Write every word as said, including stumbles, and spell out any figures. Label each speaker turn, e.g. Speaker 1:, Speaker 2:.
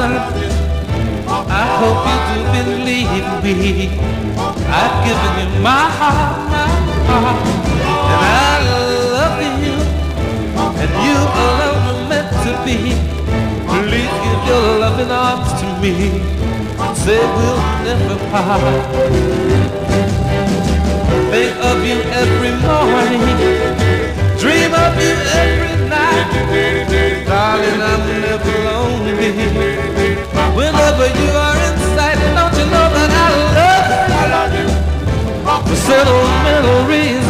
Speaker 1: son, I hope you do believe me. I've given you my heart, my heart, and I love you, and you alone are meant to be. Please give your loving arms to me, say we'll never part. Think of you every morning, dream of you every night. Darling, I'm never lonely. Whenever you are in sight, don't you know that I love you? For sentimental reasons